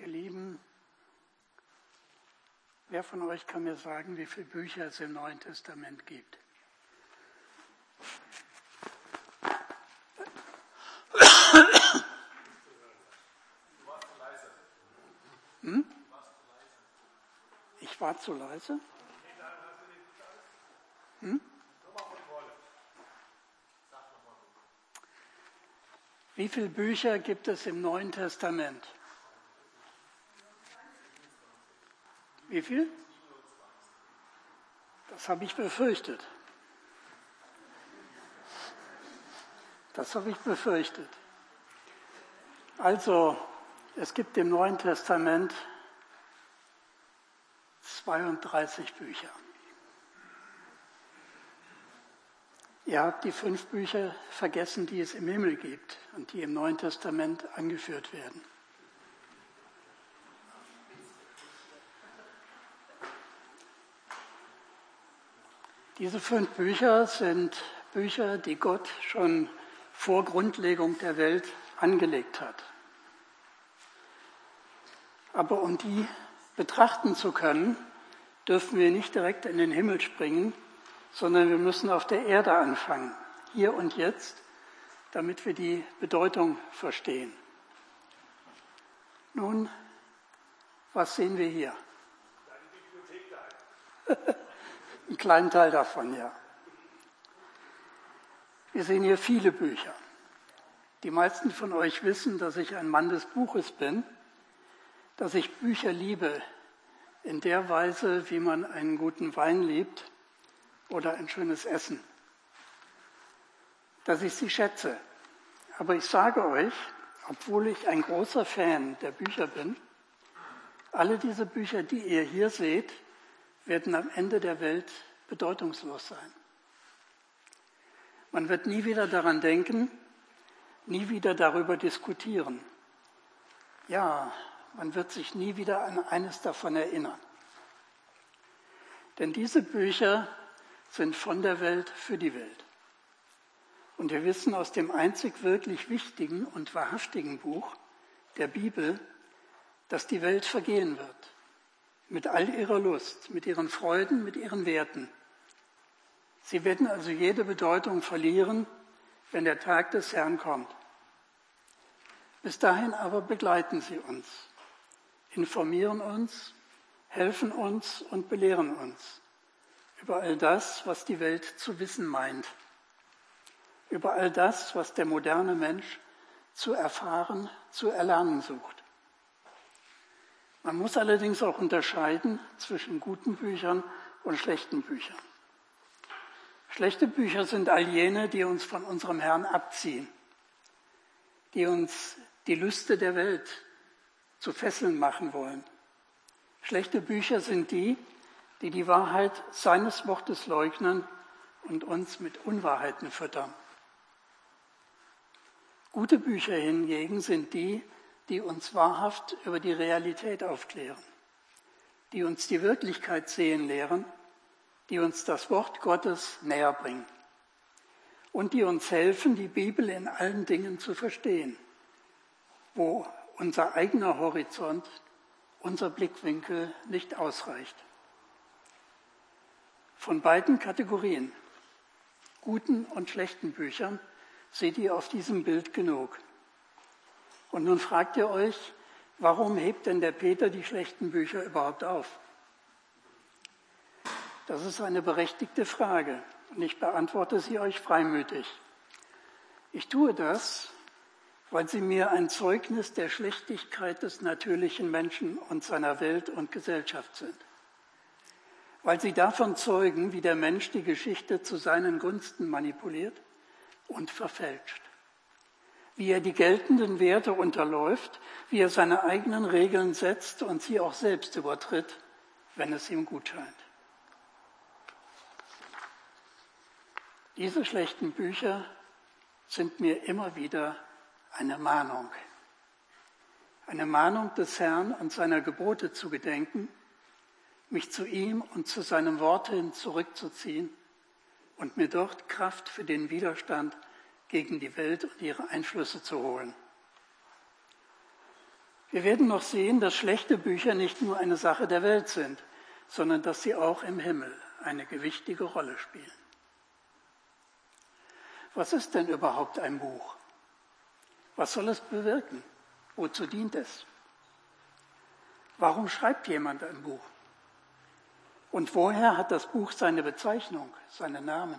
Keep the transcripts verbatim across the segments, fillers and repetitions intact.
Ihr Lieben, wer von euch kann mir sagen, wie viele Bücher es im Neuen Testament gibt? Hm? Ich war zu leise? Hm? Wie viele Bücher gibt es im Neuen Testament? Wie viel? Das habe ich befürchtet. Das habe ich befürchtet. Also, es gibt im Neuen Testament zweiunddreißig Bücher. Ihr habt die fünf Bücher vergessen, die es im Himmel gibt und die im Neuen Testament angeführt werden. Diese fünf Bücher sind Bücher, die Gott schon vor Grundlegung der Welt angelegt hat. Aber um die betrachten zu können, dürfen wir nicht direkt in den Himmel springen, sondern wir müssen auf der Erde anfangen, hier und jetzt, damit wir die Bedeutung verstehen. Nun, was sehen wir hier? Einen kleinen Teil davon, ja. Wir sehen hier viele Bücher. Die meisten von euch wissen, dass ich ein Mann des Buches bin, dass ich Bücher liebe, in der Weise, wie man einen guten Wein liebt oder ein schönes Essen. Dass ich sie schätze. Aber ich sage euch, obwohl ich ein großer Fan der Bücher bin, alle diese Bücher, die ihr hier seht, werden am Ende der Welt bedeutungslos sein. Man wird nie wieder daran denken, nie wieder darüber diskutieren. Ja, man wird sich nie wieder an eines davon erinnern. Denn diese Bücher sind von der Welt für die Welt. Und wir wissen aus dem einzig wirklich wichtigen und wahrhaftigen Buch, der Bibel, dass die Welt vergehen wird. Mit all ihrer Lust, mit ihren Freuden, mit ihren Werten. Sie werden also jede Bedeutung verlieren, wenn der Tag des Herrn kommt. Bis dahin aber begleiten sie uns, informieren uns, helfen uns und belehren uns über all das, was die Welt zu wissen meint, über all das, was der moderne Mensch zu erfahren, zu erlernen sucht. Man muss allerdings auch unterscheiden zwischen guten Büchern und schlechten Büchern. Schlechte Bücher sind all jene, die uns von unserem Herrn abziehen, die uns die Lüste der Welt zu Fesseln machen wollen. Schlechte Bücher sind die, die die Wahrheit seines Wortes leugnen und uns mit Unwahrheiten füttern. Gute Bücher hingegen sind die, die uns wahrhaft über die Realität aufklären, die uns die Wirklichkeit sehen lehren, die uns das Wort Gottes näher bringen und die uns helfen, die Bibel in allen Dingen zu verstehen, wo unser eigener Horizont, unser Blickwinkel nicht ausreicht. Von beiden Kategorien, guten und schlechten Büchern, seht ihr auf diesem Bild genug. Und nun fragt ihr euch, warum hebt denn der Peter die schlechten Bücher überhaupt auf? Das ist eine berechtigte Frage und ich beantworte sie euch freimütig. Ich tue das, weil sie mir ein Zeugnis der Schlechtigkeit des natürlichen Menschen und seiner Welt und Gesellschaft sind. Weil sie davon zeugen, wie der Mensch die Geschichte zu seinen Gunsten manipuliert und verfälscht. Wie er die geltenden Werte unterläuft, wie er seine eigenen Regeln setzt und sie auch selbst übertritt, wenn es ihm gut scheint. Diese schlechten Bücher sind mir immer wieder eine Mahnung. Eine Mahnung des Herrn und seiner Gebote zu gedenken, mich zu ihm und zu seinem Wort hin zurückzuziehen und mir dort Kraft für den Widerstand gegen die Welt und ihre Einflüsse zu holen. Wir werden noch sehen, dass schlechte Bücher nicht nur eine Sache der Welt sind, sondern dass sie auch im Himmel eine gewichtige Rolle spielen. Was ist denn überhaupt ein Buch? Was soll es bewirken? Wozu dient es? Warum schreibt jemand ein Buch? Und woher hat das Buch seine Bezeichnung, seinen Namen?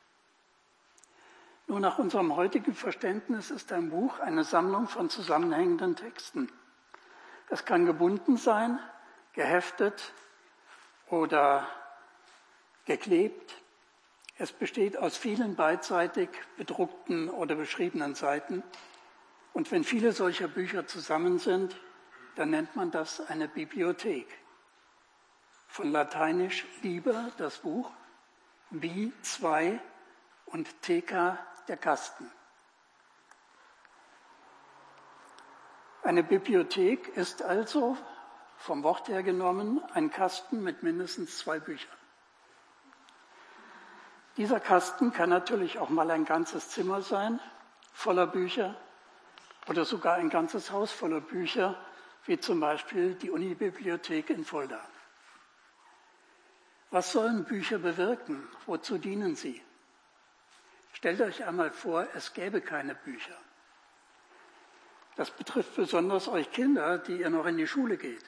Nur nach unserem heutigen Verständnis ist ein Buch eine Sammlung von zusammenhängenden Texten. Es kann gebunden sein, geheftet oder geklebt. Es besteht aus vielen beidseitig bedruckten oder beschriebenen Seiten. Und wenn viele solcher Bücher zusammen sind, dann nennt man das eine Bibliothek. Von lateinisch Liber, das Buch, Bi, zwei und Theka, der Kasten. Eine Bibliothek ist also, vom Wort her genommen, ein Kasten mit mindestens zwei Büchern. Dieser Kasten kann natürlich auch mal ein ganzes Zimmer sein, voller Bücher, oder sogar ein ganzes Haus voller Bücher, wie zum Beispiel die Unibibliothek in Fulda. Was sollen Bücher bewirken? Wozu dienen sie? Stellt euch einmal vor, es gäbe keine Bücher. Das betrifft besonders euch Kinder, die ihr noch in die Schule geht.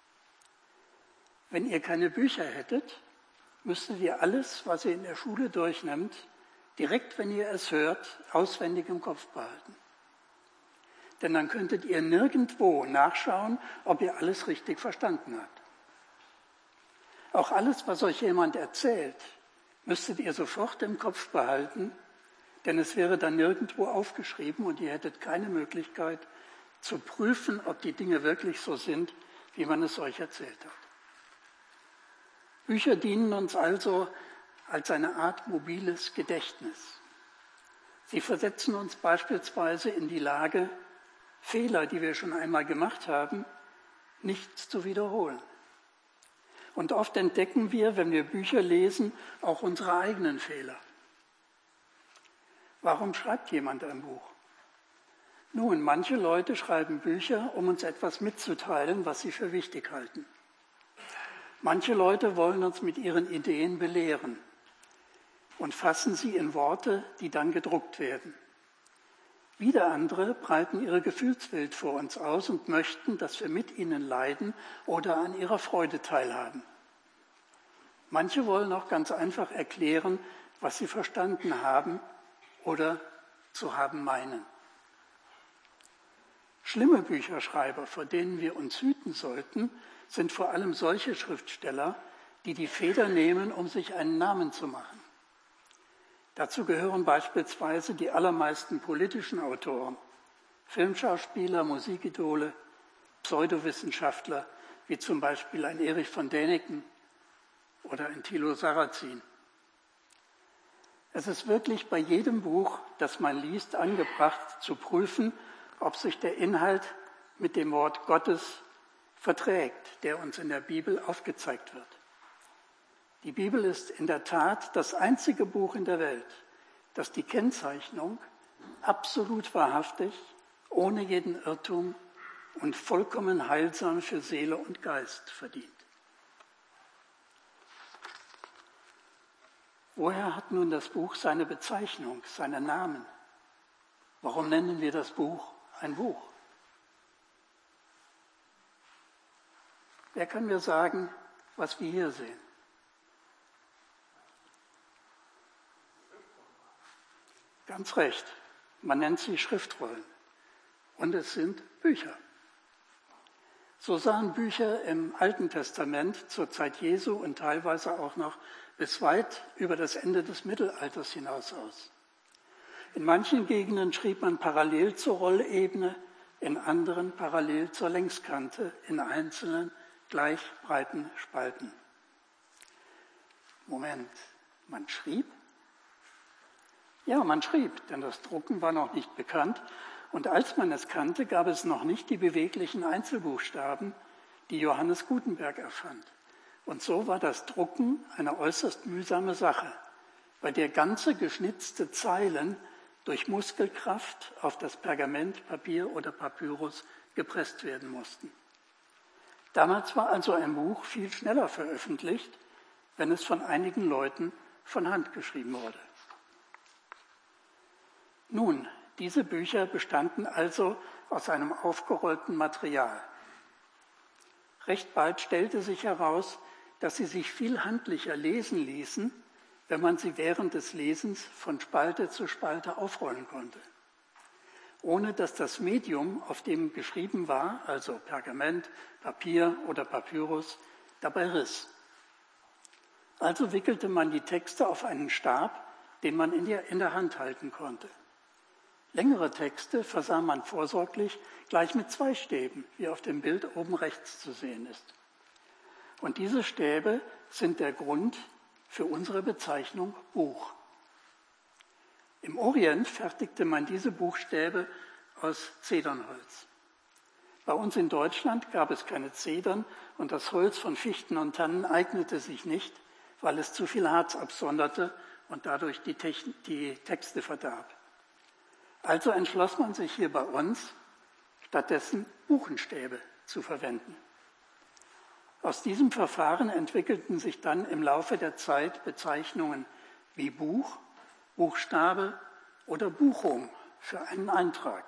Wenn ihr keine Bücher hättet, müsstet ihr alles, was ihr in der Schule durchnimmt, direkt, wenn ihr es hört, auswendig im Kopf behalten. Denn dann könntet ihr nirgendwo nachschauen, ob ihr alles richtig verstanden habt. Auch alles, was euch jemand erzählt, müsstet ihr sofort im Kopf behalten, denn es wäre dann nirgendwo aufgeschrieben und ihr hättet keine Möglichkeit zu prüfen, ob die Dinge wirklich so sind, wie man es euch erzählt hat. Bücher dienen uns also als eine Art mobiles Gedächtnis. Sie versetzen uns beispielsweise in die Lage, Fehler, die wir schon einmal gemacht haben, nicht zu wiederholen. Und oft entdecken wir, wenn wir Bücher lesen, auch unsere eigenen Fehler. Warum schreibt jemand ein Buch? Nun, manche Leute schreiben Bücher, um uns etwas mitzuteilen, was sie für wichtig halten. Manche Leute wollen uns mit ihren Ideen belehren und fassen sie in Worte, die dann gedruckt werden. Wieder andere breiten ihre Gefühlswelt vor uns aus und möchten, dass wir mit ihnen leiden oder an ihrer Freude teilhaben. Manche wollen auch ganz einfach erklären, was sie verstanden haben oder zu haben meinen. Schlimme Bücherschreiber, vor denen wir uns hüten sollten, sind vor allem solche Schriftsteller, die die Feder nehmen, um sich einen Namen zu machen. Dazu gehören beispielsweise die allermeisten politischen Autoren, Filmschauspieler, Musikidole, Pseudowissenschaftler, wie zum Beispiel ein Erich von Däniken oder ein Thilo Sarrazin. Es ist wirklich bei jedem Buch, das man liest, angebracht zu prüfen, ob sich der Inhalt mit dem Wort Gottes verträgt, der uns in der Bibel aufgezeigt wird. Die Bibel ist in der Tat das einzige Buch in der Welt, das die Kennzeichnung absolut wahrhaftig, ohne jeden Irrtum und vollkommen heilsam für Seele und Geist verdient. Woher hat nun das Buch seine Bezeichnung, seinen Namen? Warum nennen wir das Buch ein Buch? Wer kann mir sagen, was wir hier sehen? Ganz recht, man nennt sie Schriftrollen und es sind Bücher. So sahen Bücher im Alten Testament zur Zeit Jesu und teilweise auch noch bis weit über das Ende des Mittelalters hinaus aus. In manchen Gegenden schrieb man parallel zur Rollebene, in anderen parallel zur Längskante, in einzelnen gleich breiten Spalten. Moment, man schrieb? Ja, man schrieb, denn das Drucken war noch nicht bekannt. Und als man es kannte, gab es noch nicht die beweglichen Einzelbuchstaben, die Johannes Gutenberg erfand. Und so war das Drucken eine äußerst mühsame Sache, bei der ganze geschnitzte Zeilen durch Muskelkraft auf das Pergament, Papier oder Papyrus gepresst werden mussten. Damals war also ein Buch viel schneller veröffentlicht, wenn es von einigen Leuten von Hand geschrieben wurde. Nun, diese Bücher bestanden also aus einem aufgerollten Material. Recht bald stellte sich heraus, dass sie sich viel handlicher lesen ließen, wenn man sie während des Lesens von Spalte zu Spalte aufrollen konnte, ohne dass das Medium, auf dem geschrieben war, also Pergament, Papier oder Papyrus, dabei riss. Also wickelte man die Texte auf einen Stab, den man in der, in der Hand halten konnte. Längere Texte versah man vorsorglich gleich mit zwei Stäben, wie auf dem Bild oben rechts zu sehen ist. Und diese Stäbe sind der Grund für unsere Bezeichnung Buch. Im Orient fertigte man diese Buchstäbe aus Zedernholz. Bei uns in Deutschland gab es keine Zedern und das Holz von Fichten und Tannen eignete sich nicht, weil es zu viel Harz absonderte und dadurch die, Techn- die Texte verdarb. Also entschloss man sich hier bei uns, stattdessen Buchenstäbe zu verwenden. Aus diesem Verfahren entwickelten sich dann im Laufe der Zeit Bezeichnungen wie Buch, Buchstabe oder Buchung für einen Eintrag.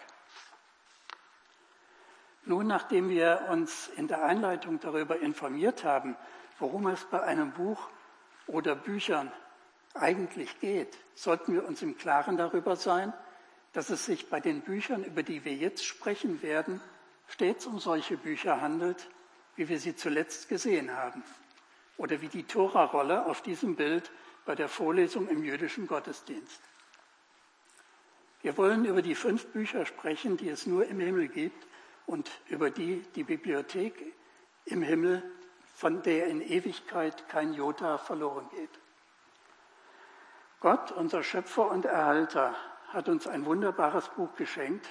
Nun, nachdem wir uns in der Einleitung darüber informiert haben, worum es bei einem Buch oder Büchern eigentlich geht, sollten wir uns im Klaren darüber sein, dass es sich bei den Büchern, über die wir jetzt sprechen werden, stets um solche Bücher handelt, wie wir sie zuletzt gesehen haben, oder wie die Tora-Rolle auf diesem Bild bei der Vorlesung im jüdischen Gottesdienst. Wir wollen über die fünf Bücher sprechen, die es nur im Himmel gibt und über die die Bibliothek im Himmel, von der in Ewigkeit kein Jota verloren geht. Gott, unser Schöpfer und Erhalter, hat uns ein wunderbares Buch geschenkt.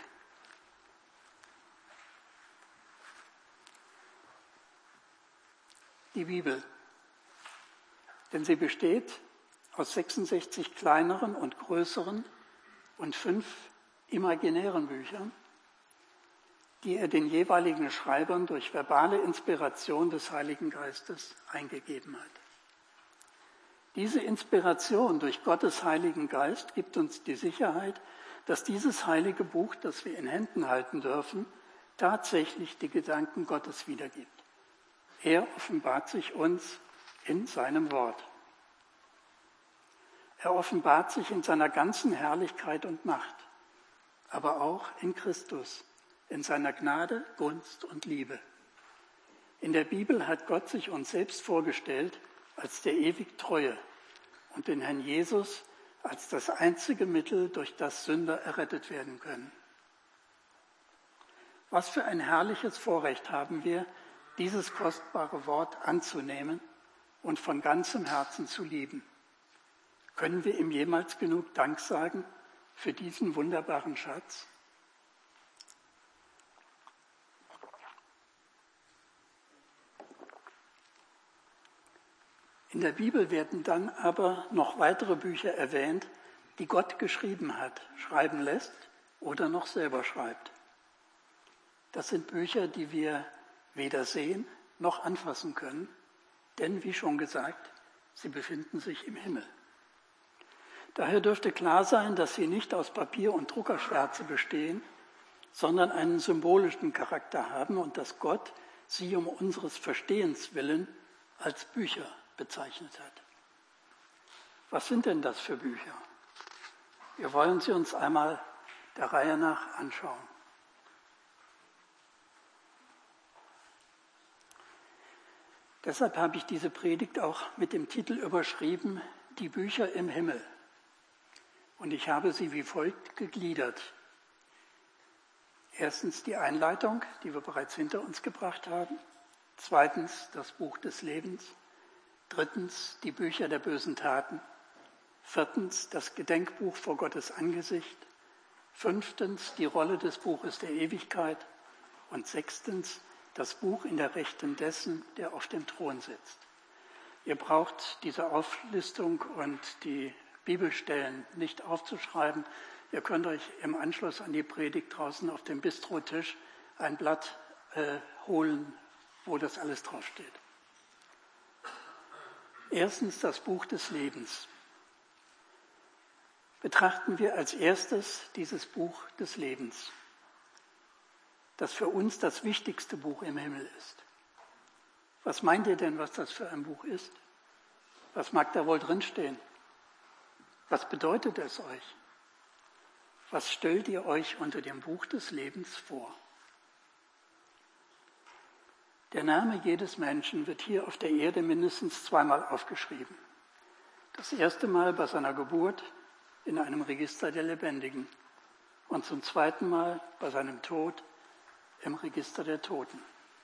Die Bibel. Denn sie besteht aus sechsundsechzig kleineren und größeren und fünf imaginären Büchern, die er den jeweiligen Schreibern durch verbale Inspiration des Heiligen Geistes eingegeben hat. Diese Inspiration durch Gottes Heiligen Geist gibt uns die Sicherheit, dass dieses heilige Buch, das wir in Händen halten dürfen, tatsächlich die Gedanken Gottes wiedergibt. Er offenbart sich uns in seinem Wort. Er offenbart sich in seiner ganzen Herrlichkeit und Macht, aber auch in Christus, in seiner Gnade, Gunst und Liebe. In der Bibel hat Gott sich uns selbst vorgestellt als der ewig Treue und den Herrn Jesus als das einzige Mittel, durch das Sünder errettet werden können. Was für ein herrliches Vorrecht haben wir, dieses kostbare Wort anzunehmen und von ganzem Herzen zu lieben. Können wir ihm jemals genug Dank sagen für diesen wunderbaren Schatz? In der Bibel werden dann aber noch weitere Bücher erwähnt, die Gott geschrieben hat, schreiben lässt oder noch selber schreibt. Das sind Bücher, die wir weder sehen noch anfassen können, denn wie schon gesagt, sie befinden sich im Himmel. Daher dürfte klar sein, dass sie nicht aus Papier und Druckerschwärze bestehen, sondern einen symbolischen Charakter haben und dass Gott sie um unseres Verstehens willen als Bücher bezeichnet hat. Was sind denn das für Bücher? Wir wollen sie uns einmal der Reihe nach anschauen. Deshalb habe ich diese Predigt auch mit dem Titel überschrieben, Die Bücher im Himmel. Und ich habe sie wie folgt gegliedert. Erstens die Einleitung, die wir bereits hinter uns gebracht haben. Zweitens das Buch des Lebens. Drittens die Bücher der bösen Taten. Viertens das Gedenkbuch vor Gottes Angesicht. Fünftens die Rolle des Buches der Ewigkeit. Und sechstens das Buch in der Rechten dessen, der auf dem Thron sitzt. Ihr braucht diese Auflistung und die Bibelstellen nicht aufzuschreiben. Ihr könnt euch im Anschluss an die Predigt draußen auf dem Bistrotisch ein Blatt äh, holen, wo das alles draufsteht. Erstens das Buch des Lebens. Betrachten wir als erstes dieses Buch des Lebens, das für uns das wichtigste Buch im Himmel ist. Was meint ihr denn, was das für ein Buch ist? Was mag da wohl drinstehen? Was bedeutet es euch? Was stellt ihr euch unter dem Buch des Lebens vor? Der Name jedes Menschen wird hier auf der Erde mindestens zweimal aufgeschrieben. Das erste Mal bei seiner Geburt in einem Register der Lebendigen und zum zweiten Mal bei seinem Tod im Register der Toten.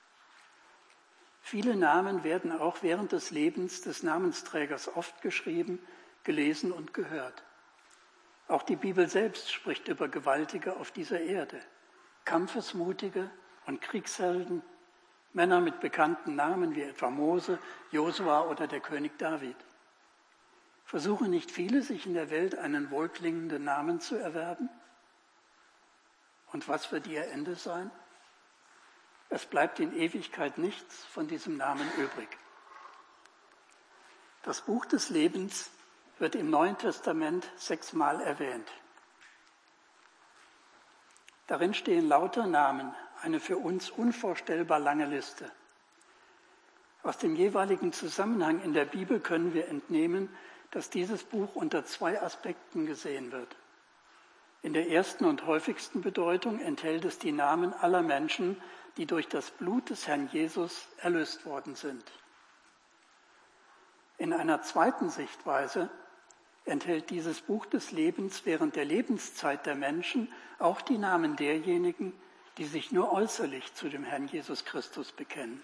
Viele Namen werden auch während des Lebens des Namensträgers oft geschrieben, gelesen und gehört. Auch die Bibel selbst spricht über Gewaltige auf dieser Erde, Kampfesmutige und Kriegshelden, Männer mit bekannten Namen wie etwa Mose, Josua oder der König David. Versuchen nicht viele, sich in der Welt einen wohlklingenden Namen zu erwerben? Und was wird ihr Ende sein? Es bleibt in Ewigkeit nichts von diesem Namen übrig. Das Buch des Lebens wird im Neuen Testament sechsmal erwähnt. Darin stehen lauter Namen, eine für uns unvorstellbar lange Liste. Aus dem jeweiligen Zusammenhang in der Bibel können wir entnehmen, dass dieses Buch unter zwei Aspekten gesehen wird. In der ersten und häufigsten Bedeutung enthält es die Namen aller Menschen, die durch das Blut des Herrn Jesus erlöst worden sind. In einer zweiten Sichtweise enthält dieses Buch des Lebens während der Lebenszeit der Menschen auch die Namen derjenigen, die sich nur äußerlich zu dem Herrn Jesus Christus bekennen.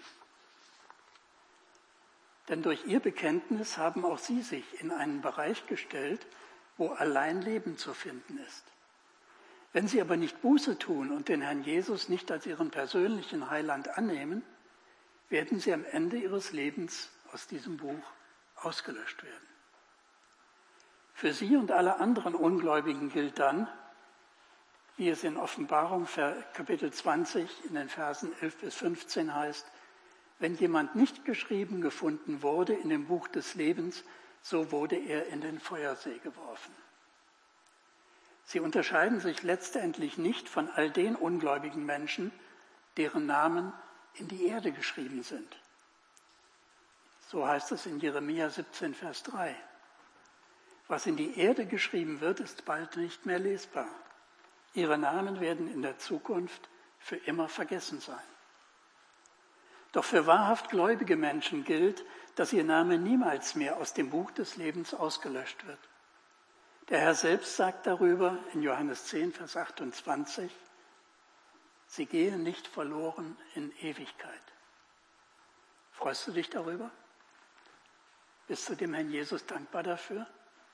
Denn durch ihr Bekenntnis haben auch sie sich in einen Bereich gestellt, wo allein Leben zu finden ist. Wenn sie aber nicht Buße tun und den Herrn Jesus nicht als ihren persönlichen Heiland annehmen, werden sie am Ende ihres Lebens aus diesem Buch ausgelöscht werden. Für sie und alle anderen Ungläubigen gilt dann, wie es in Offenbarung Kapitel zwanzig in den Versen elf bis fünfzehn heißt, wenn jemand nicht geschrieben gefunden wurde in dem Buch des Lebens, so wurde er in den Feuersee geworfen. Sie unterscheiden sich letztendlich nicht von all den ungläubigen Menschen, deren Namen in die Erde geschrieben sind. So heißt es in Jeremia siebzehn, Vers drei. Was in die Erde geschrieben wird, ist bald nicht mehr lesbar. Ihre Namen werden in der Zukunft für immer vergessen sein. Doch für wahrhaft gläubige Menschen gilt, dass ihr Name niemals mehr aus dem Buch des Lebens ausgelöscht wird. Der Herr selbst sagt darüber in Johannes zehn, Vers achtundzwanzig, sie gehen nicht verloren in Ewigkeit. Freust du dich darüber? Bist du dem Herrn Jesus dankbar dafür?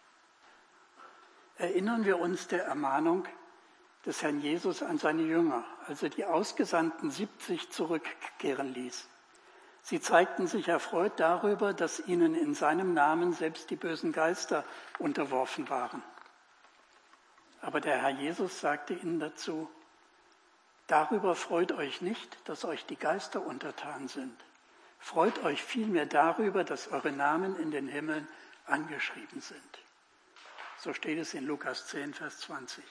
Erinnern wir uns der Ermahnung des Herrn Jesus an seine Jünger, als er die ausgesandten siebzig zurückkehren ließ. Sie zeigten sich erfreut darüber, dass ihnen in seinem Namen selbst die bösen Geister unterworfen waren. Aber der Herr Jesus sagte ihnen dazu, darüber freut euch nicht, dass euch die Geister untertan sind. Freut euch vielmehr darüber, dass eure Namen in den Himmeln angeschrieben sind. So steht es in Lukas zehn, Vers zwanzig.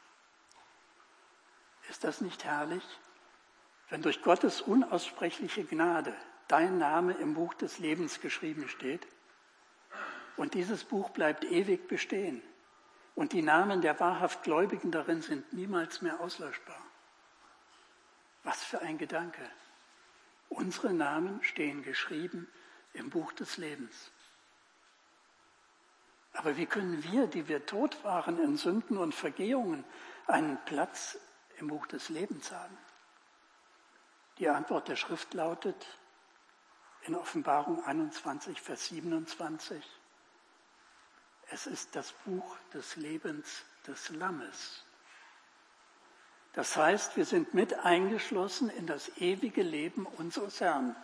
Ist das nicht herrlich, wenn durch Gottes unaussprechliche Gnade dein Name im Buch des Lebens geschrieben steht und dieses Buch bleibt ewig bestehen und die Namen der wahrhaft Gläubigen darin sind niemals mehr auslöschbar? Was für ein Gedanke! Unsere Namen stehen geschrieben im Buch des Lebens. Aber wie können wir, die wir tot waren in Sünden und Vergehungen, einen Platz im Buch des Lebens haben? Die Antwort der Schrift lautet in Offenbarung einundzwanzig, Vers siebenundzwanzig, es ist das Buch des Lebens des Lammes. Das heißt, wir sind mit eingeschlossen in das ewige Leben unseres Herrn.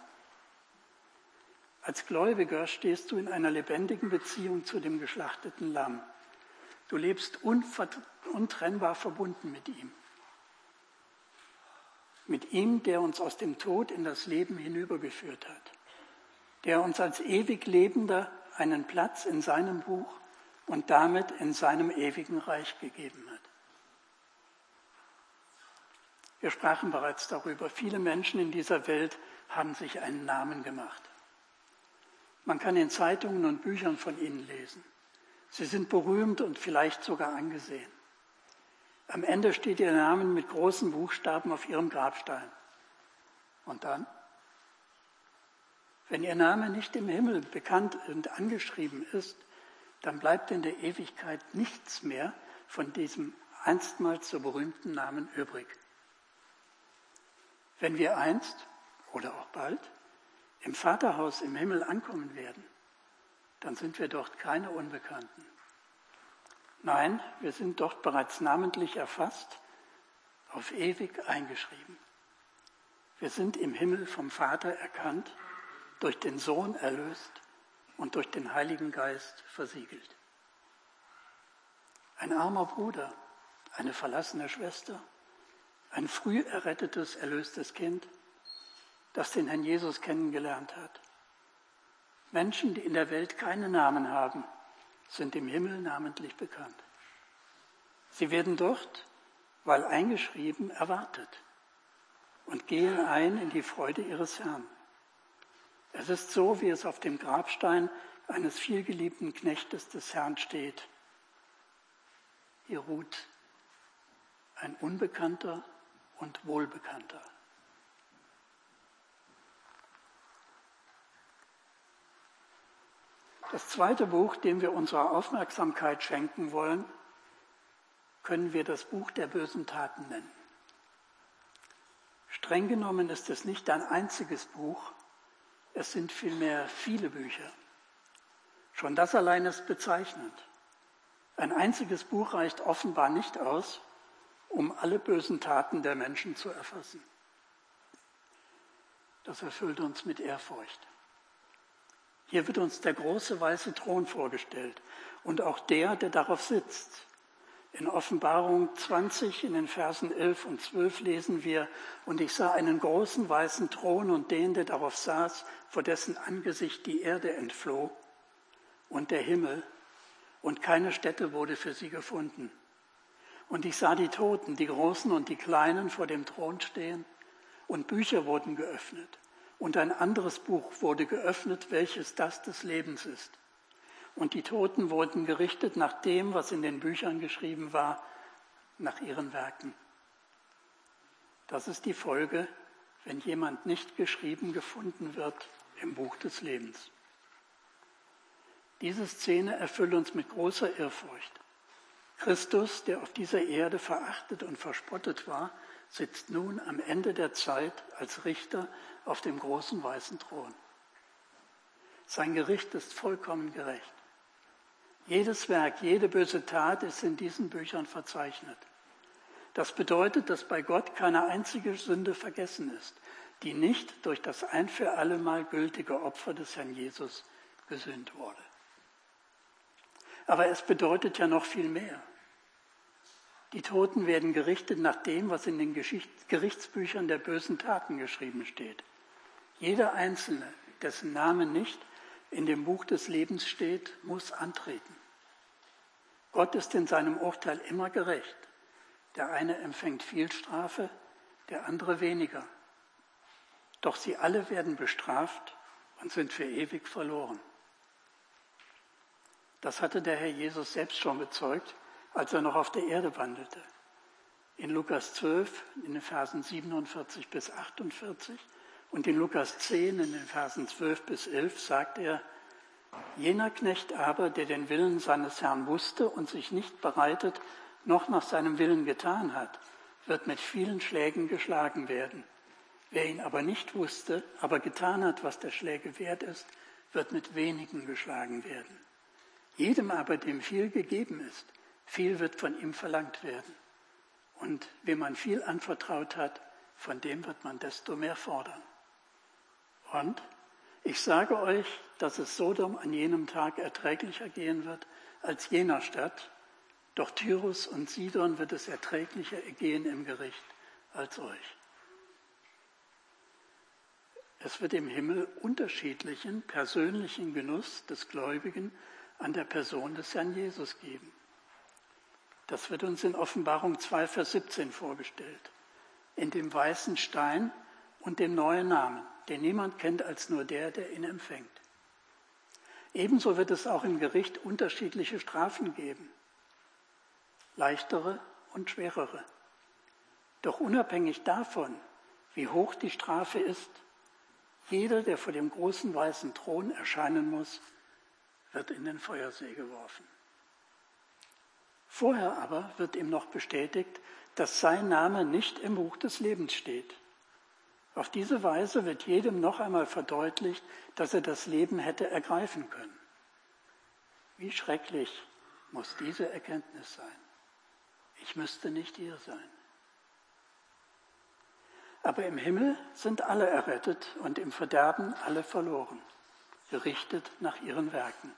Als Gläubiger stehst du in einer lebendigen Beziehung zu dem geschlachteten Lamm. Du lebst untrennbar verbunden mit ihm. Mit ihm, der uns aus dem Tod in das Leben hinübergeführt hat, der uns als ewig Lebender einen Platz in seinem Buch und damit in seinem ewigen Reich gegeben hat. Wir sprachen bereits darüber, viele Menschen in dieser Welt haben sich einen Namen gemacht. Man kann in Zeitungen und Büchern von ihnen lesen. Sie sind berühmt und vielleicht sogar angesehen. Am Ende steht ihr Name mit großen Buchstaben auf ihrem Grabstein. Und dann? Wenn ihr Name nicht im Himmel bekannt und angeschrieben ist, dann bleibt in der Ewigkeit nichts mehr von diesem einstmals so berühmten Namen übrig. Wenn wir einst, oder auch bald, im Vaterhaus im Himmel ankommen werden, dann sind wir dort keine Unbekannten. Nein, wir sind dort bereits namentlich erfasst, auf ewig eingeschrieben. Wir sind im Himmel vom Vater erkannt, durch den Sohn erlöst und durch den Heiligen Geist versiegelt. Ein armer Bruder, eine verlassene Schwester, ein früh errettetes, erlöstes Kind, das den Herrn Jesus kennengelernt hat. Menschen, die in der Welt keinen Namen haben, sind im Himmel namentlich bekannt. Sie werden dort, weil eingeschrieben, erwartet und gehen ein in die Freude ihres Herrn. Es ist so, wie es auf dem Grabstein eines vielgeliebten Knechtes des Herrn steht. Hier ruht ein Unbekannter und Wohlbekannter. Das zweite Buch, dem wir unsere Aufmerksamkeit schenken wollen, können wir das Buch der bösen Taten nennen. Streng genommen ist es nicht ein einziges Buch, es sind vielmehr viele Bücher. Schon das allein ist bezeichnend. Ein einziges Buch reicht offenbar nicht aus, um alle bösen Taten der Menschen zu erfassen. Das erfüllt uns mit Ehrfurcht. Hier wird uns der große weiße Thron vorgestellt und auch der, der darauf sitzt. In Offenbarung zwanzig, in den Versen elf und zwölf lesen wir: Und ich sah einen großen weißen Thron und den, der darauf saß, vor dessen Angesicht die Erde entfloh und der Himmel, und keine Stätte wurde für sie gefunden. Und ich sah die Toten, die Großen und die Kleinen, vor dem Thron stehen, und Bücher wurden geöffnet. Und ein anderes Buch wurde geöffnet, welches das des Lebens ist. Und die Toten wurden gerichtet nach dem, was in den Büchern geschrieben war, nach ihren Werken. Das ist die Folge, wenn jemand nicht geschrieben gefunden wird im Buch des Lebens. Diese Szene erfüllt uns mit großer Ehrfurcht. Christus, der auf dieser Erde verachtet und verspottet war, sitzt nun am Ende der Zeit als Richter auf dem großen weißen Thron. Sein Gericht ist vollkommen gerecht. Jedes Werk, jede böse Tat ist in diesen Büchern verzeichnet. Das bedeutet, dass bei Gott keine einzige Sünde vergessen ist, die nicht durch das ein für alle Mal gültige Opfer des Herrn Jesus gesühnt wurde. Aber es bedeutet ja noch viel mehr. Die Toten werden gerichtet nach dem, was in den Geschichts- Gerichtsbüchern der bösen Taten geschrieben steht. Jeder Einzelne, dessen Name nicht in dem Buch des Lebens steht, muss antreten. Gott ist in seinem Urteil immer gerecht. Der eine empfängt viel Strafe, der andere weniger. Doch sie alle werden bestraft und sind für ewig verloren. Das hatte der Herr Jesus selbst schon bezeugt, als er noch auf der Erde wandelte. In Lukas zwölf, in den Versen siebenundvierzig bis achtundvierzig und in Lukas zehn, in den Versen zwölf bis elf sagt er: Jener Knecht aber, der den Willen seines Herrn wusste und sich nicht bereitet, noch nach seinem Willen getan hat, wird mit vielen Schlägen geschlagen werden. Wer ihn aber nicht wusste, aber getan hat, was der Schläge wert ist, wird mit wenigen geschlagen werden. Jedem aber, dem viel gegeben ist, viel wird von ihm verlangt werden. Und wem man viel anvertraut hat, von dem wird man desto mehr fordern. Und ich sage euch, dass es Sodom an jenem Tag erträglicher gehen wird als jener Stadt, doch Tyrus und Sidon wird es erträglicher gehen im Gericht als euch. Es wird im Himmel unterschiedlichen persönlichen Genuss des Gläubigen an der Person des Herrn Jesus geben. Das wird uns in Offenbarung zwei, Vers siebzehn vorgestellt. In dem weißen Stein und dem neuen Namen, den niemand kennt als nur der, der ihn empfängt. Ebenso wird es auch im Gericht unterschiedliche Strafen geben. Leichtere und schwerere. Doch unabhängig davon, wie hoch die Strafe ist, jeder, der vor dem großen weißen Thron erscheinen muss, wird in den Feuersee geworfen. Vorher aber wird ihm noch bestätigt, dass sein Name nicht im Buch des Lebens steht. Auf diese Weise wird jedem noch einmal verdeutlicht, dass er das Leben hätte ergreifen können. Wie schrecklich muss diese Erkenntnis sein. Ich müsste nicht hier sein. Aber im Himmel sind alle errettet und im Verderben alle verloren, gerichtet nach ihren Werken.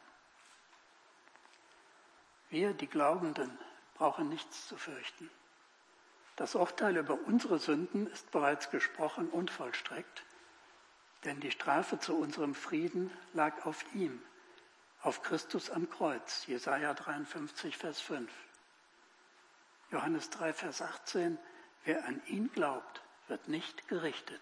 Wir, die Glaubenden, brauchen nichts zu fürchten. Das Urteil über unsere Sünden ist bereits gesprochen und vollstreckt, denn die Strafe zu unserem Frieden lag auf ihm, auf Christus am Kreuz, Jesaja dreiundfünfzig, Vers fünf. Johannes drei, Vers achtzehn, wer an ihn glaubt, wird nicht gerichtet.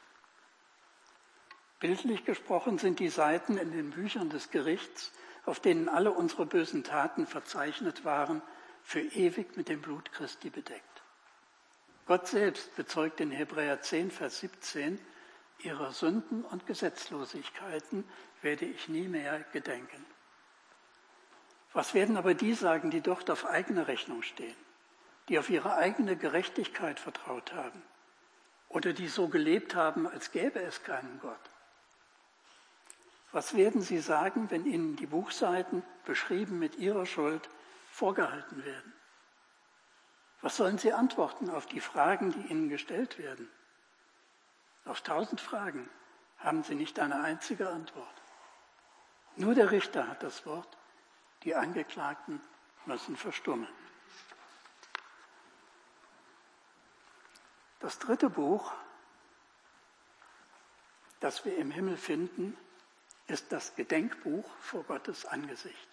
Bildlich gesprochen sind die Seiten in den Büchern des Gerichts, auf denen alle unsere bösen Taten verzeichnet waren, für ewig mit dem Blut Christi bedeckt. Gott selbst bezeugt in Hebräer zehn, Vers siebzehn, ihrer Sünden und Gesetzlosigkeiten werde ich nie mehr gedenken. Was werden aber die sagen, die dort auf eigene Rechnung stehen, die auf ihre eigene Gerechtigkeit vertraut haben oder die so gelebt haben, als gäbe es keinen Gott? Was werden sie sagen, wenn ihnen die Buchseiten, beschrieben mit ihrer Schuld, vorgehalten werden? Was sollen sie antworten auf die Fragen, die ihnen gestellt werden? Auf tausend Fragen haben sie nicht eine einzige Antwort. Nur der Richter hat das Wort, die Angeklagten müssen verstummen. Das dritte Buch, das wir im Himmel finden, ist das Gedenkbuch vor Gottes Angesicht,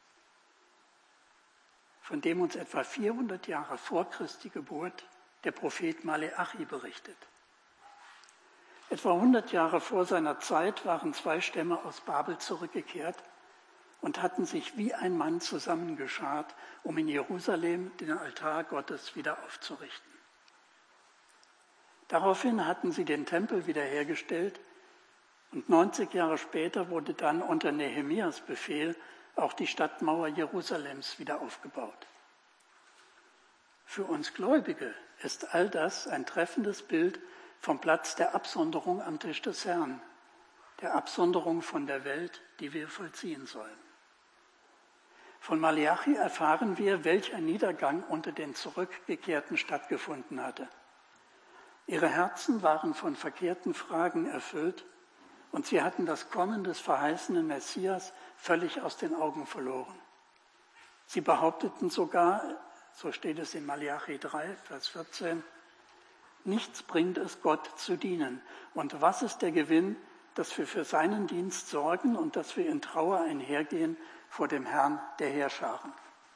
von dem uns etwa vierhundert Jahre vor Christi Geburt der Prophet Maleachi berichtet. Etwa hundert Jahre vor seiner Zeit waren zwei Stämme aus Babel zurückgekehrt und hatten sich wie ein Mann zusammengeschart, um in Jerusalem den Altar Gottes wieder aufzurichten. Daraufhin hatten sie den Tempel wiederhergestellt und neunzig Jahre später wurde dann unter Nehemias Befehl auch die Stadtmauer Jerusalems wieder aufgebaut. Für uns Gläubige ist all das ein treffendes Bild vom Platz der Absonderung am Tisch des Herrn, der Absonderung von der Welt, die wir vollziehen sollen. Von Maleachi erfahren wir, welch ein Niedergang unter den Zurückgekehrten stattgefunden hatte. Ihre Herzen waren von verkehrten Fragen erfüllt und sie hatten das Kommen des verheißenen Messias völlig aus den Augen verloren. Sie behaupteten sogar, so steht es in Maleachi drei, Vers vierzehn, nichts bringt es Gott zu dienen. Und was ist der Gewinn, dass wir für seinen Dienst sorgen und dass wir in Trauer einhergehen vor dem Herrn der Heerscharen?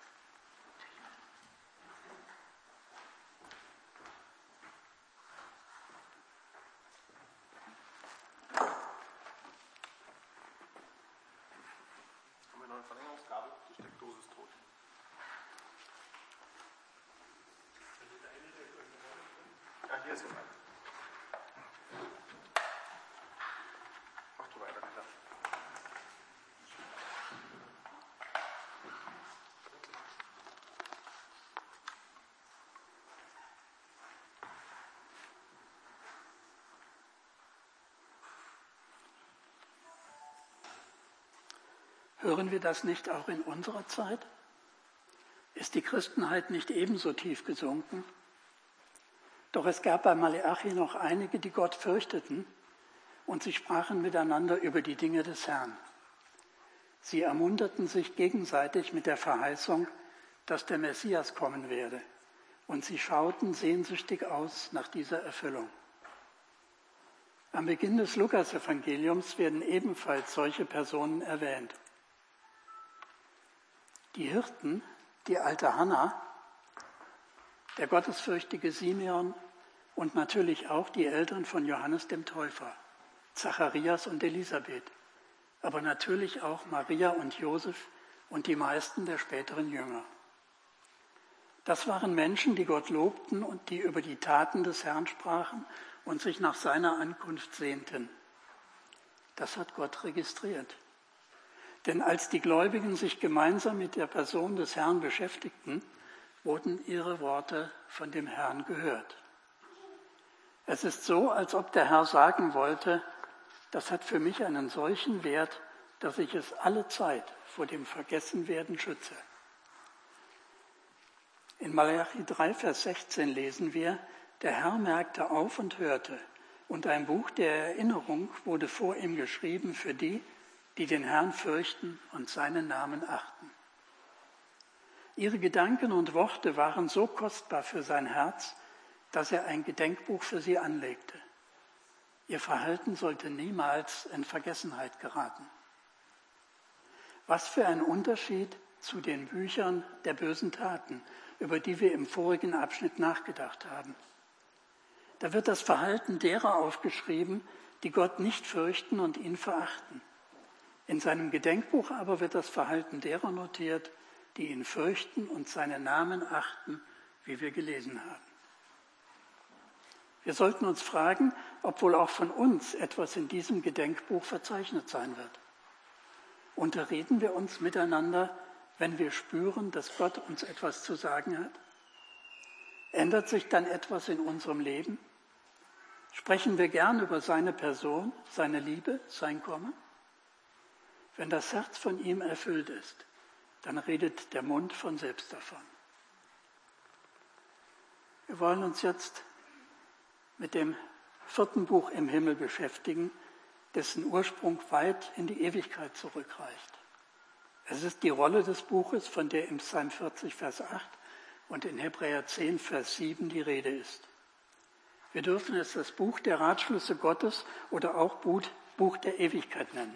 Hören wir das nicht auch in unserer Zeit? Ist die Christenheit nicht ebenso tief gesunken? Doch es gab bei Maleachi noch einige, die Gott fürchteten und sie sprachen miteinander über die Dinge des Herrn. Sie ermunterten sich gegenseitig mit der Verheißung, dass der Messias kommen werde, und sie schauten sehnsüchtig aus nach dieser Erfüllung. Am Beginn des Lukas-Evangeliums werden ebenfalls solche Personen erwähnt. Die Hirten, die alte Hannah, der gottesfürchtige Simeon und natürlich auch die Eltern von Johannes dem Täufer, Zacharias und Elisabeth, aber natürlich auch Maria und Josef und die meisten der späteren Jünger. Das waren Menschen, die Gott lobten und die über die Taten des Herrn sprachen und sich nach seiner Ankunft sehnten. Das hat Gott registriert. Denn als die Gläubigen sich gemeinsam mit der Person des Herrn beschäftigten, wurden ihre Worte von dem Herrn gehört. Es ist so, als ob der Herr sagen wollte, das hat für mich einen solchen Wert, dass ich es alle Zeit vor dem Vergessenwerden schütze. In Malachi drei, Vers sechzehn lesen wir, der Herr merkte auf und hörte, und ein Buch der Erinnerung wurde vor ihm geschrieben für die, die den Herrn fürchten und seinen Namen achten. Ihre Gedanken und Worte waren so kostbar für sein Herz, dass er ein Gedenkbuch für sie anlegte. Ihr Verhalten sollte niemals in Vergessenheit geraten. Was für ein Unterschied zu den Büchern der bösen Taten, über die wir im vorigen Abschnitt nachgedacht haben. Da wird das Verhalten derer aufgeschrieben, die Gott nicht fürchten und ihn verachten. In seinem Gedenkbuch aber wird das Verhalten derer notiert, die ihn fürchten und seinen Namen achten, wie wir gelesen haben. Wir sollten uns fragen, ob wohl auch von uns etwas in diesem Gedenkbuch verzeichnet sein wird. Unterreden wir uns miteinander, wenn wir spüren, dass Gott uns etwas zu sagen hat? Ändert sich dann etwas in unserem Leben? Sprechen wir gern über seine Person, seine Liebe, sein Kommen? Wenn das Herz von ihm erfüllt ist, dann redet der Mund von selbst davon. Wir wollen uns jetzt mit dem vierten Buch im Himmel beschäftigen, dessen Ursprung weit in die Ewigkeit zurückreicht. Es ist die Rolle des Buches, von der im Psalm vierzig, Vers acht und in Hebräer zehn, Vers sieben die Rede ist. Wir dürfen es das Buch der Ratschlüsse Gottes oder auch Buch der Ewigkeit nennen.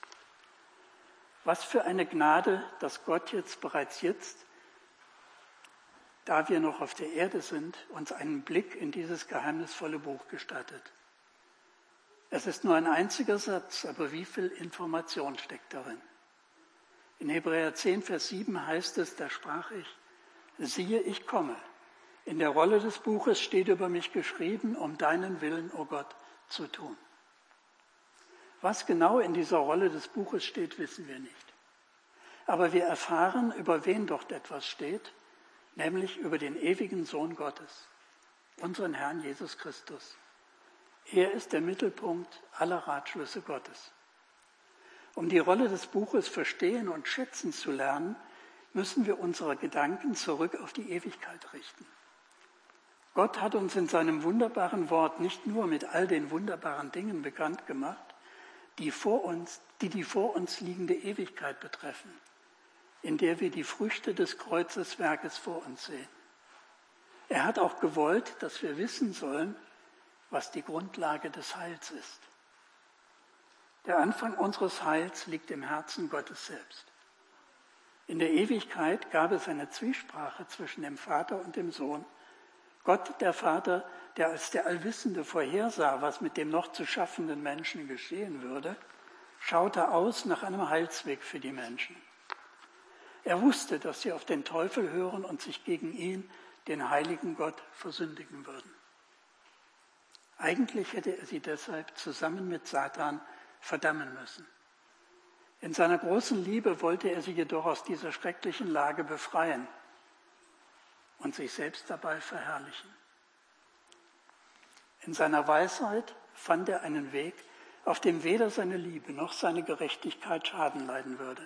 Was für eine Gnade, dass Gott jetzt bereits jetzt, da wir noch auf der Erde sind, uns einen Blick in dieses geheimnisvolle Buch gestattet. Es ist nur ein einziger Satz, aber wie viel Information steckt darin? In Hebräer zehn, Vers sieben heißt es, da sprach ich, siehe, ich komme. In der Rolle des Buches steht über mich geschrieben, um deinen Willen, o Gott, zu tun. Was genau in dieser Rolle des Buches steht, wissen wir nicht. Aber wir erfahren, über wen dort etwas steht, nämlich über den ewigen Sohn Gottes, unseren Herrn Jesus Christus. Er ist der Mittelpunkt aller Ratschlüsse Gottes. Um die Rolle des Buches verstehen und schätzen zu lernen, müssen wir unsere Gedanken zurück auf die Ewigkeit richten. Gott hat uns in seinem wunderbaren Wort nicht nur mit all den wunderbaren Dingen bekannt gemacht, die vor uns, die die vor uns liegende Ewigkeit betreffen, in der wir die Früchte des Kreuzeswerkes vor uns sehen. Er hat auch gewollt, dass wir wissen sollen, was die Grundlage des Heils ist. Der Anfang unseres Heils liegt im Herzen Gottes selbst. In der Ewigkeit gab es eine Zwiesprache zwischen dem Vater und dem Sohn. Gott, der Vater, der als der Allwissende vorhersah, was mit dem noch zu schaffenden Menschen geschehen würde, schaute aus nach einem Heilsweg für die Menschen. Er wusste, dass sie auf den Teufel hören und sich gegen ihn, den heiligen Gott, versündigen würden. Eigentlich hätte er sie deshalb zusammen mit Satan verdammen müssen. In seiner großen Liebe wollte er sie jedoch aus dieser schrecklichen Lage befreien und sich selbst dabei verherrlichen. In seiner Weisheit fand er einen Weg, auf dem weder seine Liebe noch seine Gerechtigkeit Schaden leiden würde.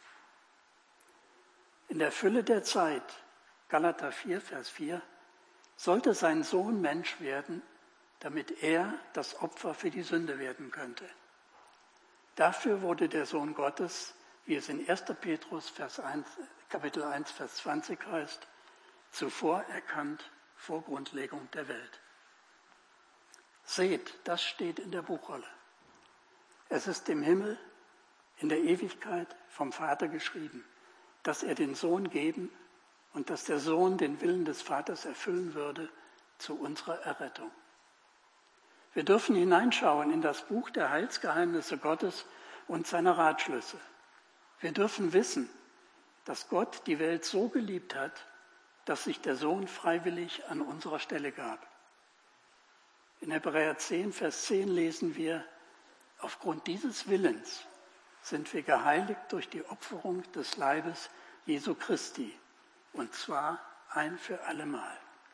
In der Fülle der Zeit, Galater vier, Vers vier, sollte sein Sohn Mensch werden, damit er das Opfer für die Sünde werden könnte. Dafür wurde der Sohn Gottes, wie es in erster Petrus Vers eins, Kapitel eins, Vers zwanzig heißt, zuvor erkannt vor Grundlegung der Welt. Seht, das steht in der Buchrolle. Es ist im Himmel, in der Ewigkeit vom Vater geschrieben, dass er den Sohn geben und dass der Sohn den Willen des Vaters erfüllen würde zu unserer Errettung. Wir dürfen hineinschauen in das Buch der Heilsgeheimnisse Gottes und seiner Ratschlüsse. Wir dürfen wissen, dass Gott die Welt so geliebt hat, dass sich der Sohn freiwillig an unserer Stelle gab. In Hebräer zehn, Vers zehn lesen wir, aufgrund dieses Willens sind wir geheiligt durch die Opferung des Leibes Jesu Christi, und zwar ein für allemal.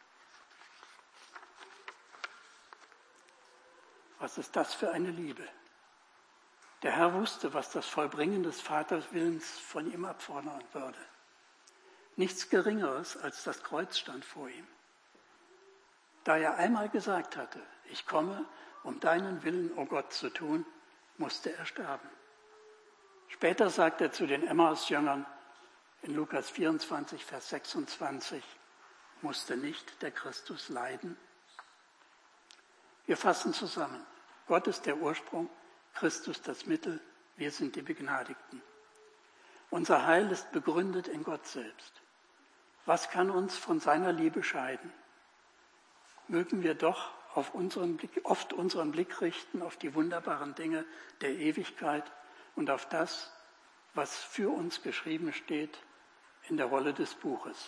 Was ist das für eine Liebe? Der Herr wusste, was das Vollbringen des Vaterwillens von ihm abfordern würde. Nichts Geringeres als das Kreuz stand vor ihm. Da er einmal gesagt hatte, ich komme, um deinen Willen, o Gott, zu tun, musste er sterben. Später sagt er zu den Emmaus-Jüngern in Lukas vierundzwanzig, Vers sechsundzwanzig, musste nicht der Christus leiden? Wir fassen zusammen. Gott ist der Ursprung, Christus das Mittel, wir sind die Begnadigten. Unser Heil ist begründet in Gott selbst. Was kann uns von seiner Liebe scheiden? Mögen wir doch auf unseren Blick, oft unseren Blick richten auf die wunderbaren Dinge der Ewigkeit und auf das, was für uns geschrieben steht in der Rolle des Buches.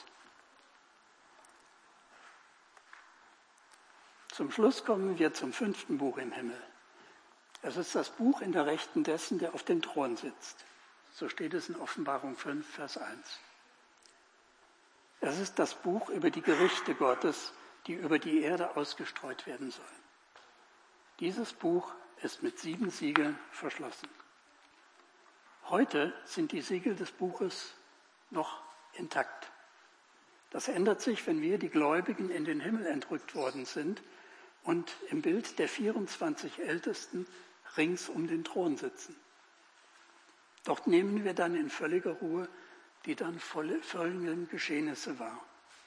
Zum Schluss kommen wir zum fünften Buch im Himmel. Es ist das Buch in der Rechten dessen, der auf dem Thron sitzt. So steht es in Offenbarung fünf, Vers eins. Es ist das Buch über die Gerichte Gottes, die über die Erde ausgestreut werden sollen. Dieses Buch ist mit sieben Siegeln verschlossen. Heute sind die Siegel des Buches noch intakt. Das ändert sich, wenn wir, die Gläubigen, in den Himmel entrückt worden sind und im Bild der vierundzwanzig Ältesten rings um den Thron sitzen. Dort nehmen wir dann in völliger Ruhe die dann folgenden Geschehnisse wahr.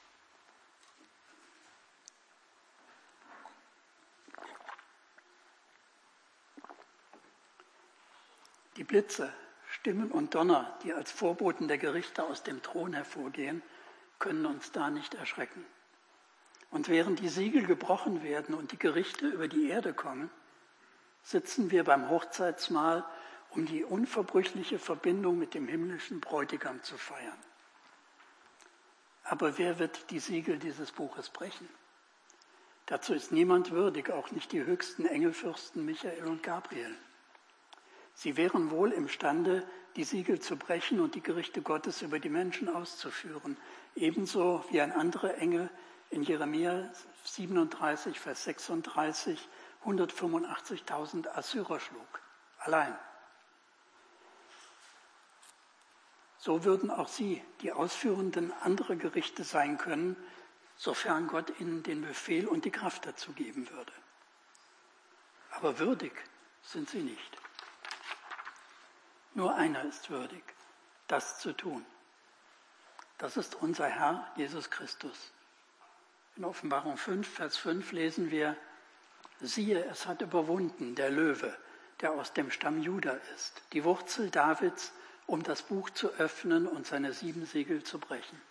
Die Blitze, Stimmen und Donner, die als Vorboten der Gerichte aus dem Thron hervorgehen, können uns da nicht erschrecken. Und während die Siegel gebrochen werden und die Gerichte über die Erde kommen, sitzen wir beim Hochzeitsmahl, um die unverbrüchliche Verbindung mit dem himmlischen Bräutigam zu feiern. Aber wer wird die Siegel dieses Buches brechen? Dazu ist niemand würdig, auch nicht die höchsten Engelfürsten Michael und Gabriel. Sie wären wohl imstande, die Siegel zu brechen und die Gerichte Gottes über die Menschen auszuführen, ebenso wie ein anderer Engel in Jeremia siebenunddreißig, Vers sechsunddreißig, hundertfünfundachtzigtausend Assyrer schlug, allein. So würden auch sie die Ausführenden anderer Gerichte sein können, sofern Gott ihnen den Befehl und die Kraft dazu geben würde. Aber würdig sind sie nicht. Nur einer ist würdig, das zu tun. Das ist unser Herr Jesus Christus. In Offenbarung fünf, Vers fünf lesen wir, siehe, es hat überwunden, der Löwe, der aus dem Stamm Juda ist, die Wurzel Davids, um das Buch zu öffnen und seine sieben Siegel zu brechen.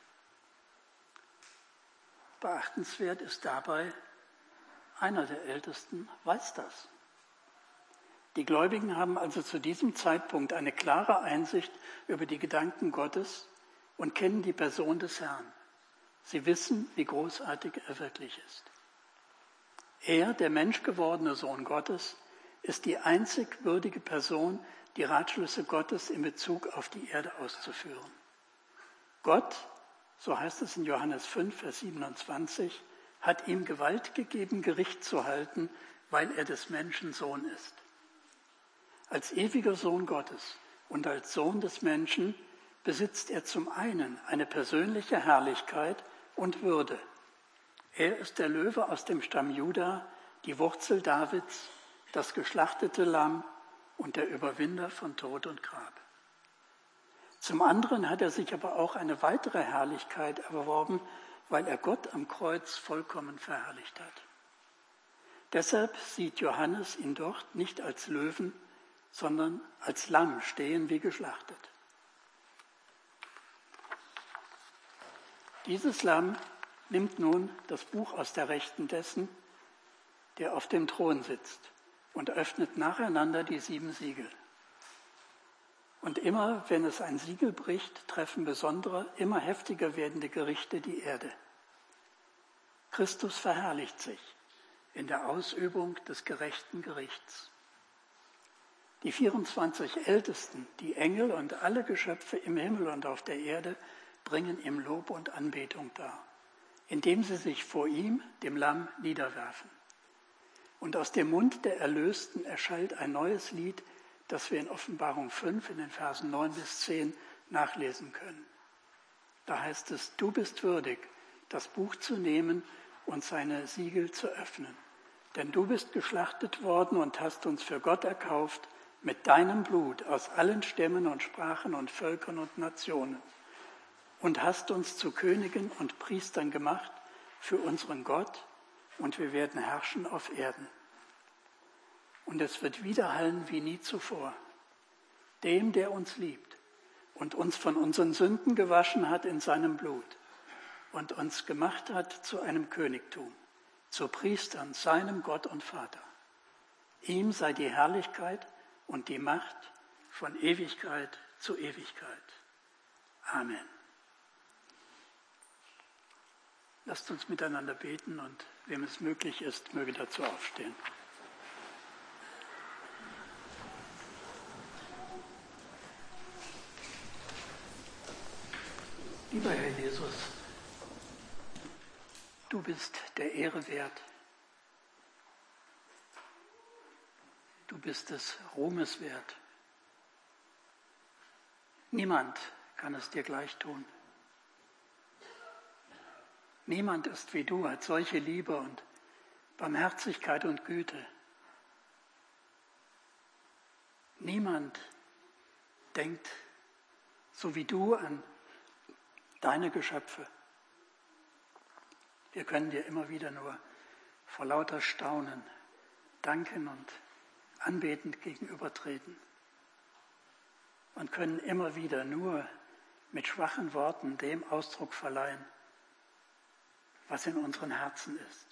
Beachtenswert ist dabei, einer der Ältesten weiß das. Die Gläubigen haben also zu diesem Zeitpunkt eine klare Einsicht über die Gedanken Gottes und kennen die Person des Herrn. Sie wissen, wie großartig er wirklich ist. Er, der menschgewordene Sohn Gottes, ist die einzig würdige Person, die Ratschlüsse Gottes in Bezug auf die Erde auszuführen. Gott, so heißt es in Johannes fünf, Vers siebenundzwanzig, hat ihm Gewalt gegeben, Gericht zu halten, weil er des Menschen Sohn ist. Als ewiger Sohn Gottes und als Sohn des Menschen besitzt er zum einen eine persönliche Herrlichkeit und Würde. Er ist der Löwe aus dem Stamm Juda, die Wurzel Davids, das geschlachtete Lamm und der Überwinder von Tod und Grab. Zum anderen hat er sich aber auch eine weitere Herrlichkeit erworben, weil er Gott am Kreuz vollkommen verherrlicht hat. Deshalb sieht Johannes ihn dort nicht als Löwen, sondern als Lamm stehen wie geschlachtet. Dieses Lamm nimmt nun das Buch aus der Rechten dessen, der auf dem Thron sitzt, und öffnet nacheinander die sieben Siegel. Und immer, wenn es ein Siegel bricht, treffen besondere, immer heftiger werdende Gerichte die Erde. Christus verherrlicht sich in der Ausübung des gerechten Gerichts. Die vierundzwanzig Ältesten, die Engel und alle Geschöpfe im Himmel und auf der Erde bringen ihm Lob und Anbetung dar, indem sie sich vor ihm, dem Lamm, niederwerfen. Und aus dem Mund der Erlösten erschallt ein neues Lied, das wir in Offenbarung fünf in den Versen neun bis zehn nachlesen können. Da heißt es: Du bist würdig, das Buch zu nehmen und seine Siegel zu öffnen. Denn du bist geschlachtet worden und hast uns für Gott erkauft mit deinem Blut aus allen Stämmen und Sprachen und Völkern und Nationen. Und hast uns zu Königen und Priestern gemacht für unseren Gott, und wir werden herrschen auf Erden. Und es wird widerhallen wie nie zuvor. Dem, der uns liebt und uns von unseren Sünden gewaschen hat in seinem Blut und uns gemacht hat zu einem Königtum, zu Priestern, seinem Gott und Vater. Ihm sei die Herrlichkeit und die Macht von Ewigkeit zu Ewigkeit. Amen. Lasst uns miteinander beten und wem es möglich ist, möge dazu aufstehen. Lieber Herr Jesus, du bist der Ehre wert. Du bist des Ruhmes wert. Niemand kann es dir gleich tun. Niemand ist wie du, hat solche Liebe und Barmherzigkeit und Güte. Niemand denkt so wie du an deine Geschöpfe. Wir können dir immer wieder nur vor lauter Staunen danken und anbetend gegenübertreten und können immer wieder nur mit schwachen Worten dem Ausdruck verleihen, was in unseren Herzen ist.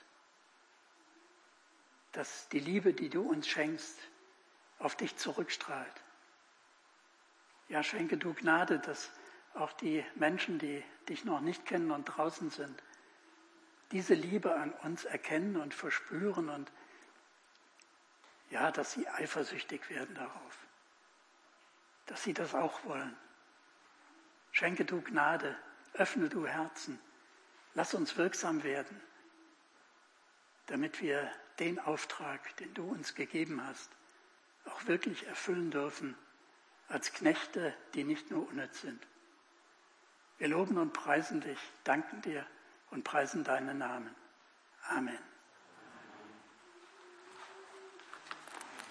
Dass die Liebe, die du uns schenkst, auf dich zurückstrahlt. Ja, schenke du Gnade, dass auch die Menschen, die dich noch nicht kennen und draußen sind, diese Liebe an uns erkennen und verspüren und ja, dass sie eifersüchtig werden darauf, dass sie das auch wollen. Schenke du Gnade, öffne du Herzen, lass uns wirksam werden, damit wir den Auftrag, den du uns gegeben hast, auch wirklich erfüllen dürfen, als Knechte, die nicht nur unnütz sind. Wir loben und preisen dich, danken dir und preisen deinen Namen. Amen.